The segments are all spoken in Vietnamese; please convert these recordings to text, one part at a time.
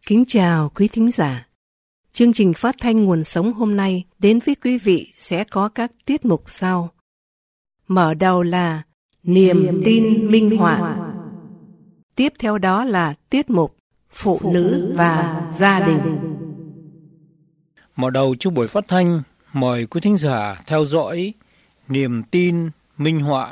Kính chào quý thính giả. Chương trình phát thanh Nguồn Sống hôm nay đến với quý vị sẽ có các tiết mục sau. Mở đầu là Niềm tin minh họa. Tiếp theo đó là tiết mục Phụ nữ và gia đình. Mở đầu cho buổi phát thanh, mời quý thính giả theo dõi Niềm tin minh họa.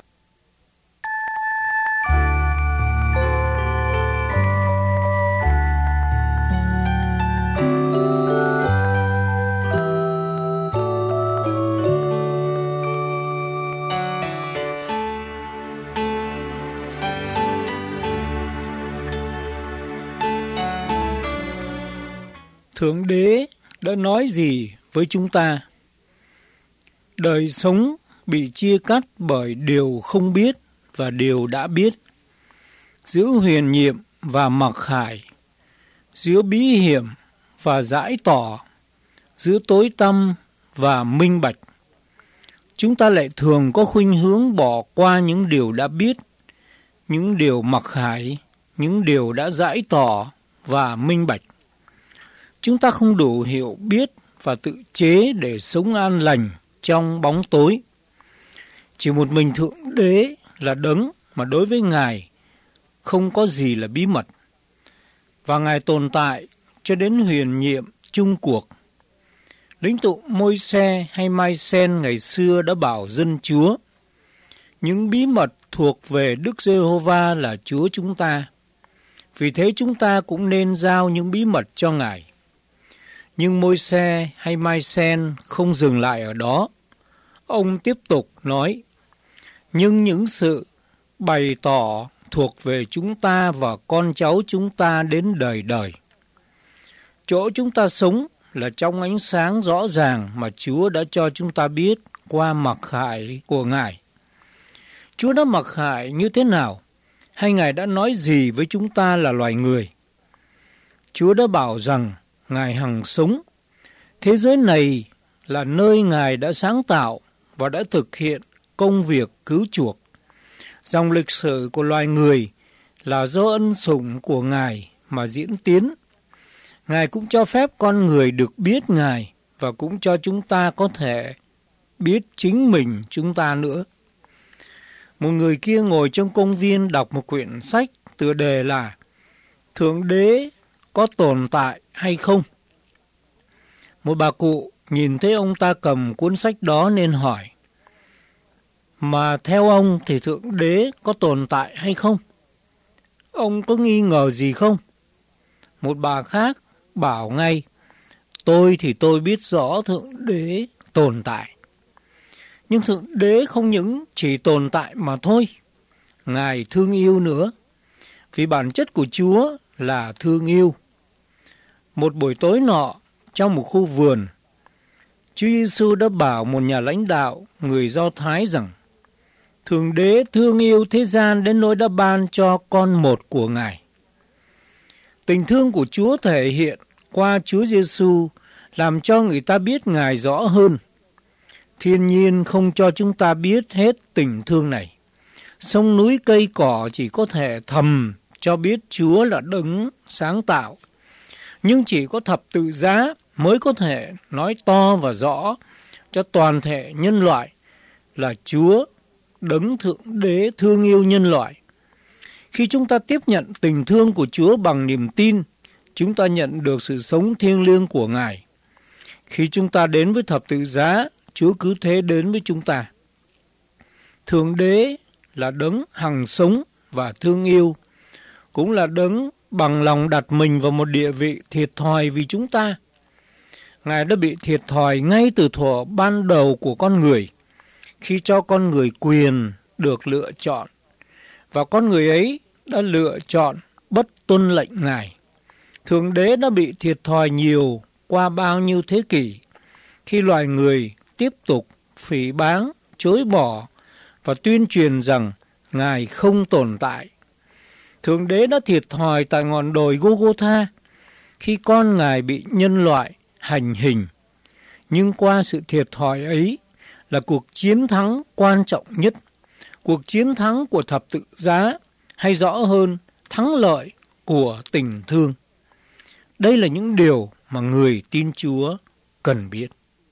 Thượng Đế đã nói gì với chúng ta? Đời sống bị chia cắt bởi điều không biết và điều đã biết, giữa huyền nhiệm và mặc khải, giữa bí hiểm và giải tỏ, giữa tối tăm và minh bạch. Chúng ta lại thường có khuynh hướng bỏ qua những điều đã biết, những điều mặc khải, những điều đã giải tỏ và minh bạch. Chúng ta không đủ hiểu biết và tự chế để sống an lành trong bóng tối. Chỉ một mình Thượng Đế là đấng mà đối với Ngài không có gì là bí mật. Và Ngài tồn tại cho đến huyền nhiệm chung cuộc. Lãnh tụ Môi-se hay Mai-sen ngày xưa đã bảo dân Chúa: những bí mật thuộc về Đức Giê-hô-va là Chúa chúng ta. Vì thế chúng ta cũng nên giao những bí mật cho Ngài. Nhưng Môi-se hay Mai-sen không dừng lại ở đó. Ông tiếp tục nói: nhưng những sự bày tỏ thuộc về chúng ta và con cháu chúng ta đến đời đời. Chỗ chúng ta sống là trong ánh sáng rõ ràng mà Chúa đã cho chúng ta biết qua mặc khải của Ngài. Chúa đã mặc khải như thế nào? Hay Ngài đã nói gì với chúng ta là loài người? Chúa đã bảo rằng Ngài hằng sống. Thế giới này là nơi Ngài đã sáng tạo và đã thực hiện công việc cứu chuộc. Dòng lịch sử của loài người là do ân sủng của Ngài mà diễn tiến. Ngài cũng cho phép con người được biết Ngài và cũng cho chúng ta có thể biết chính mình chúng ta nữa. Một người kia ngồi trong công viên đọc một quyển sách tựa đề là Thượng Đế có tồn tại hay không? Một bà cụ nhìn thấy ông ta cầm cuốn sách đó nên hỏi: mà theo ông thì Thượng Đế có tồn tại hay không? Ông có nghi ngờ gì không? Một bà khác bảo ngay: tôi thì tôi biết rõ Thượng Đế tồn tại. Nhưng Thượng Đế không những chỉ tồn tại mà thôi. Ngài thương yêu nữa. Vì bản chất của Chúa là thương yêu. Một buổi tối nọ, trong một khu vườn, Chúa Giêsu đã bảo một nhà lãnh đạo người Do Thái rằng Thượng Đế thương yêu thế gian đến nỗi đã ban cho con một của Ngài. Tình thương của Chúa thể hiện qua Chúa Giêsu làm cho người ta biết Ngài rõ hơn. Thiên nhiên không cho chúng ta biết hết tình thương này. Sông núi cây cỏ chỉ có thể thầm cho biết Chúa là đấng sáng tạo. Nhưng chỉ có thập tự giá mới có thể nói to và rõ cho toàn thể nhân loại là Chúa, đấng Thượng Đế thương yêu nhân loại. Khi chúng ta tiếp nhận tình thương của Chúa bằng niềm tin, chúng ta nhận được sự sống thiêng liêng của Ngài. Khi chúng ta đến với thập tự giá, Chúa cứ thế đến với chúng ta. Thượng Đế là đấng hằng sống và thương yêu, cũng là đấng bằng lòng đặt mình vào một địa vị thiệt thòi vì chúng ta. Ngài đã bị thiệt thòi ngay từ thuở ban đầu của con người, khi cho con người quyền được lựa chọn, và con người ấy đã lựa chọn bất tuân lệnh Ngài. Thượng Đế đã bị thiệt thòi nhiều qua bao nhiêu thế kỷ, khi loài người tiếp tục phỉ báng, chối bỏ và tuyên truyền rằng Ngài không tồn tại. Thượng Đế đã thiệt thòi tại ngọn đồi Gô-gô-tha, khi con Ngài bị nhân loại hành hình. Nhưng qua sự thiệt thòi ấy là cuộc chiến thắng quan trọng nhất, cuộc chiến thắng của thập tự giá, hay rõ hơn, thắng lợi của tình thương. Đây là những điều mà người tin Chúa cần biết.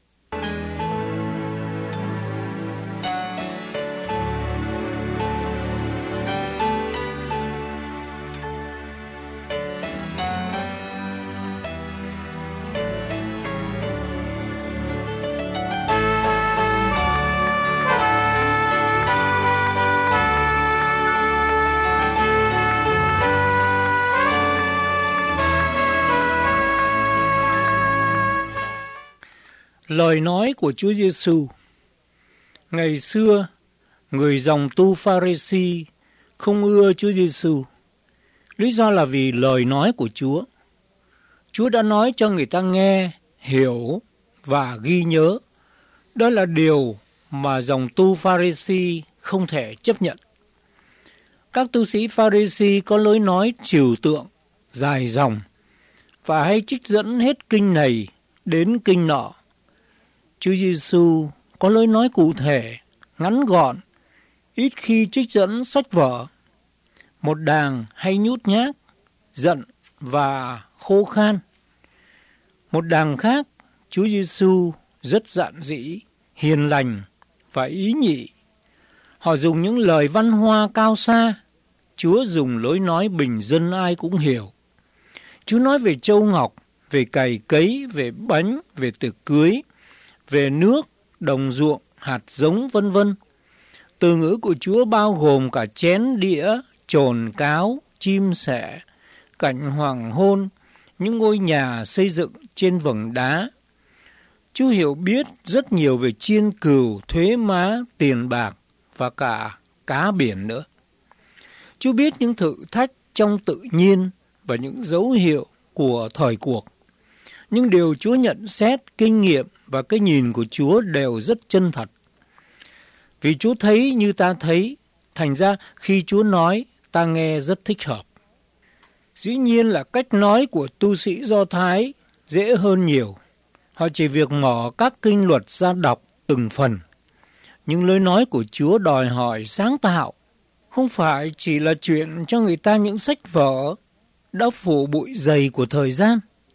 Lời nói của Chúa Giêsu. Ngày xưa, người dòng tu Pha-ri-si không ưa Chúa Giêsu. Lý do là vì lời nói của Chúa. Chúa đã nói cho người ta nghe, hiểu và ghi nhớ. Đó là điều mà dòng tu Pha-ri-si không thể chấp nhận. Các tu sĩ Pha-ri-si có lối nói trừu tượng, dài dòng và hay trích dẫn hết kinh này đến kinh nọ. Chúa Giêsu có lối nói cụ thể, ngắn gọn, ít khi trích dẫn sách vở. Một đàng hay nhút nhát, giận và khô khan. Một đàng khác, Chúa Giêsu rất giản dị, hiền lành và ý nhị. Họ dùng những lời văn hoa cao xa. Chúa dùng lối nói bình dân ai cũng hiểu. Chúa nói về châu ngọc, về cày cấy, về bánh, về tiệc cưới, về nước, đồng ruộng, hạt giống vân vân. Từ ngữ của Chúa bao gồm cả chén đĩa, chồn cáo, chim sẻ, cảnh hoàng hôn, những ngôi nhà xây dựng trên vầng đá. Chúa hiểu biết rất nhiều về chiên cừu, thuế má, tiền bạc và cả cá biển nữa. Chúa biết những thử thách trong tự nhiên và những dấu hiệu của thời cuộc. Nhưng điều Chúa nhận xét, kinh nghiệm và cái nhìn của Chúa đều rất chân thật. Vì Chúa thấy như ta thấy, thành ra khi Chúa nói, ta nghe rất thích hợp. Dĩ nhiên là cách nói của tu sĩ Do Thái dễ hơn nhiều. Họ chỉ việc mở các kinh luật ra đọc từng phần. Nhưng lời nói của Chúa đòi hỏi sáng tạo. Không phải chỉ là chuyện cho người ta những sách vở đã phủ bụi dày của thời gian.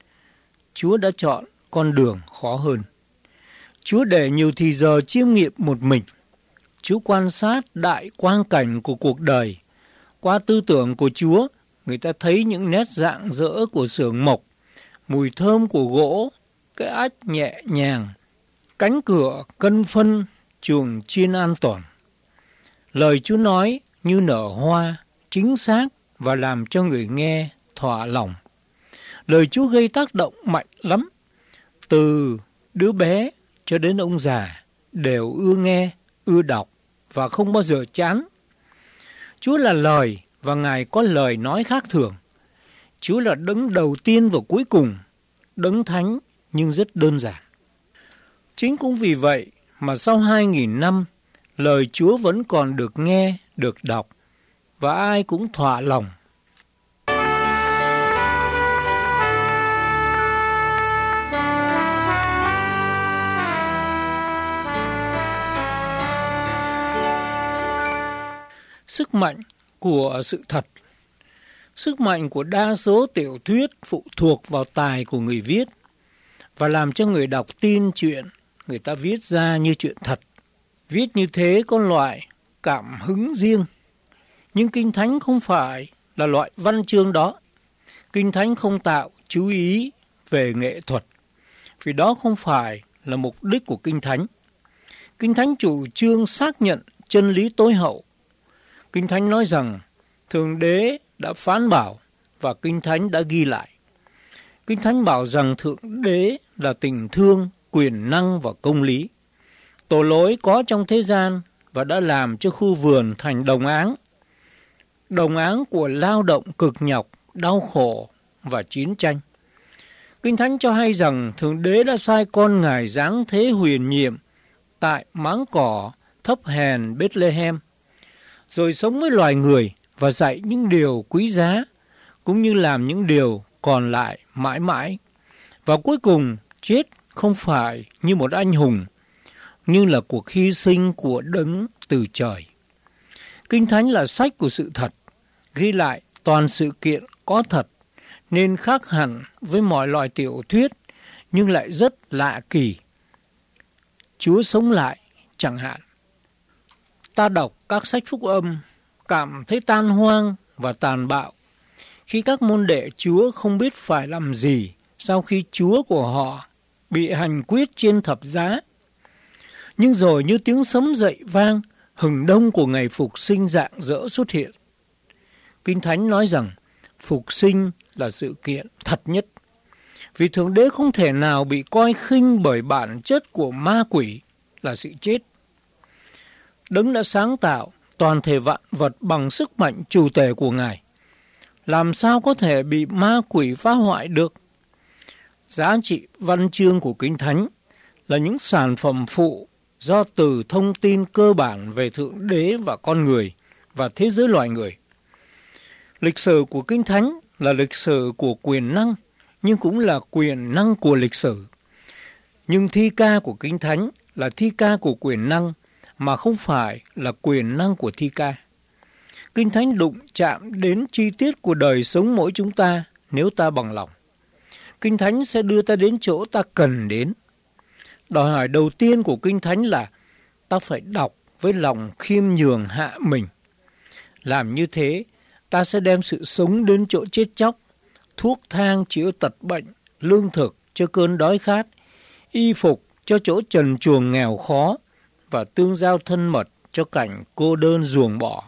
Chúa đã chọn con đường khó hơn. Chúa để nhiều thì giờ chiêm nghiệm một mình. Chúa quan sát đại quang cảnh của cuộc đời. Qua tư tưởng của Chúa, người ta thấy những nét rạng rỡ của xưởng mộc, mùi thơm của gỗ, cái ách nhẹ nhàng, cánh cửa cân phân, chuồng chiên an toàn. Lời Chúa nói như nở hoa, chính xác và làm cho người nghe thỏa lòng. Lời Chúa gây tác động mạnh lắm. Từ đứa bé cho đến ông già đều ưa nghe, ưa đọc và không bao giờ chán. Chúa là lời và Ngài có lời nói khác thường. Chúa là đấng đầu tiên và cuối cùng, đấng thánh nhưng rất đơn giản. Chính cũng vì vậy mà sau 2000 năm, lời Chúa vẫn còn được nghe, được đọc và ai cũng thỏa lòng. Sức mạnh của sự thật. Sức mạnh của đa số tiểu thuyết phụ thuộc vào tài của người viết và làm cho người đọc tin chuyện người ta viết ra như chuyện thật. Viết như thế có loại cảm hứng riêng. Nhưng Kinh Thánh không phải là loại văn chương đó. Kinh Thánh không tạo chú ý về nghệ thuật, vì đó không phải là mục đích của Kinh Thánh. Kinh Thánh chủ trương xác nhận chân lý tối hậu. Kinh Thánh nói rằng Thượng Đế đã phán bảo và Kinh Thánh đã ghi lại. Kinh Thánh bảo rằng Thượng Đế là tình thương, quyền năng và công lý. Tội lỗi có trong thế gian và đã làm cho khu vườn thành đồng áng. Đồng áng của lao động cực nhọc, đau khổ và chiến tranh. Kinh Thánh cho hay rằng Thượng Đế đã sai con Ngài giáng thế huyền nhiệm tại máng cỏ thấp hèn Bethlehem, rồi sống với loài người và dạy những điều quý giá, cũng như làm những điều còn lại mãi mãi. Và cuối cùng, chết không phải như một anh hùng, nhưng là cuộc hy sinh của đấng từ trời. Kinh Thánh là sách của sự thật, ghi lại toàn sự kiện có thật, nên khác hẳn với mọi loại tiểu thuyết, nhưng lại rất lạ kỳ. Chúa sống lại, chẳng hạn. Ta đọc các sách phúc âm, cảm thấy tan hoang và tàn bạo khi các môn đệ Chúa không biết phải làm gì sau khi Chúa của họ bị hành quyết trên thập giá. Nhưng rồi như tiếng sấm dậy vang, hừng đông của ngày phục sinh rạng rỡ xuất hiện. Kinh Thánh nói rằng phục sinh là sự kiện thật nhất, vì Thượng Đế không thể nào bị coi khinh bởi bản chất của ma quỷ là sự chết. Đấng đã sáng tạo toàn thể vạn vật bằng sức mạnh trù tể của Ngài, làm sao có thể bị ma quỷ phá hoại được? Giá trị văn chương của Kinh Thánh là những sản phẩm phụ do từ thông tin cơ bản về Thượng Đế và con người và thế giới loài người. Lịch sử của Kinh Thánh là lịch sử của quyền năng, nhưng cũng là quyền năng của lịch sử. Nhưng thi ca của Kinh Thánh là thi ca của quyền năng, mà không phải là quyền năng của thi ca. Kinh Thánh đụng chạm đến chi tiết của đời sống mỗi chúng ta nếu ta bằng lòng. Kinh Thánh sẽ đưa ta đến chỗ ta cần đến. Đòi hỏi đầu tiên của Kinh Thánh là ta phải đọc với lòng khiêm nhường hạ mình. Làm như thế, ta sẽ đem sự sống đến chỗ chết chóc, thuốc thang chữa tật bệnh, lương thực cho cơn đói khát, y phục cho chỗ trần truồng nghèo khó và tương giao thân mật cho cảnh cô đơn ruồng bỏ.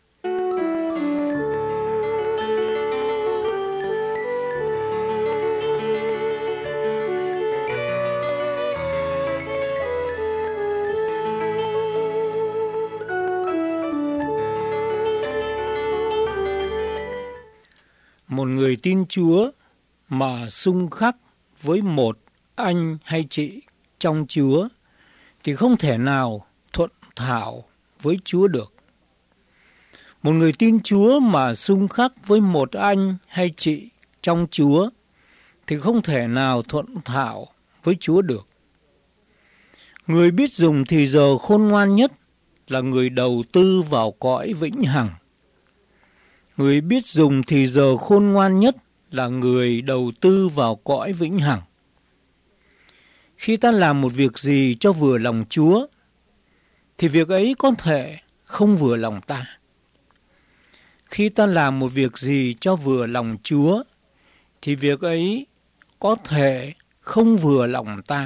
Một người tin Chúa mà xung khắc với một anh hay chị trong Chúa thì không thể nào thuận thảo với Chúa được. Một người tin Chúa mà xung khắc với một anh hay chị trong Chúa thì không thể nào thuận thảo với Chúa được. Người biết dùng thì giờ khôn ngoan nhất là người đầu tư vào cõi vĩnh hằng. Người biết dùng thì giờ khôn ngoan nhất là người đầu tư vào cõi vĩnh hằng. Khi ta làm một việc gì cho vừa lòng Chúa, thì việc ấy có thể không vừa lòng ta. Khi ta làm một việc gì cho vừa lòng Chúa, thì việc ấy có thể không vừa lòng ta.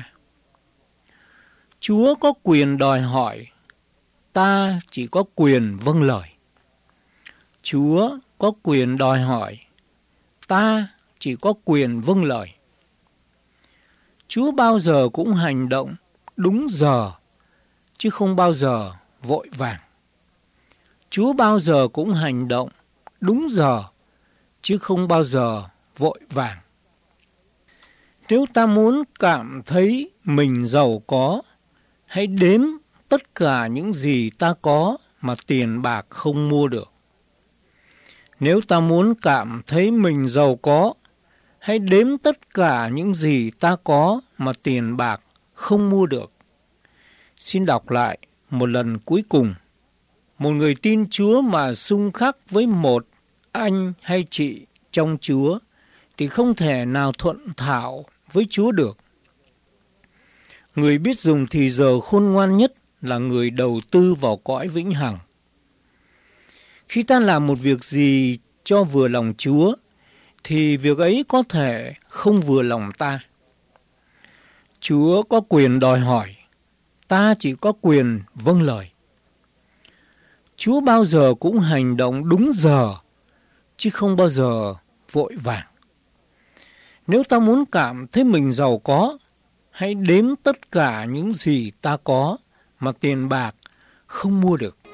Chúa có quyền đòi hỏi, ta chỉ có quyền vâng lời. Chúa có quyền đòi hỏi, ta chỉ có quyền vâng lời. Chúa bao giờ cũng hành động đúng giờ, chứ không bao giờ vội vàng. Chúa bao giờ cũng hành động đúng giờ, chứ không bao giờ vội vàng. Nếu ta muốn cảm thấy mình giàu có, hãy đếm tất cả những gì ta có mà tiền bạc không mua được. Nếu ta muốn cảm thấy mình giàu có, hãy đếm tất cả những gì ta có mà tiền bạc không mua được. Xin đọc lại một lần cuối cùng. Một người tin Chúa mà xung khắc với một anh hay chị trong Chúa thì không thể nào thuận thảo với Chúa được. Người biết dùng thì giờ khôn ngoan nhất là người đầu tư vào cõi vĩnh hằng. Khi ta làm một việc gì cho vừa lòng Chúa, thì việc ấy có thể không vừa lòng ta. Chúa có quyền đòi hỏi, ta chỉ có quyền vâng lời. Chúa bao giờ cũng hành động đúng giờ, chứ không bao giờ vội vàng. Nếu ta muốn cảm thấy mình giàu có, hãy đếm tất cả những gì ta có mà tiền bạc không mua được.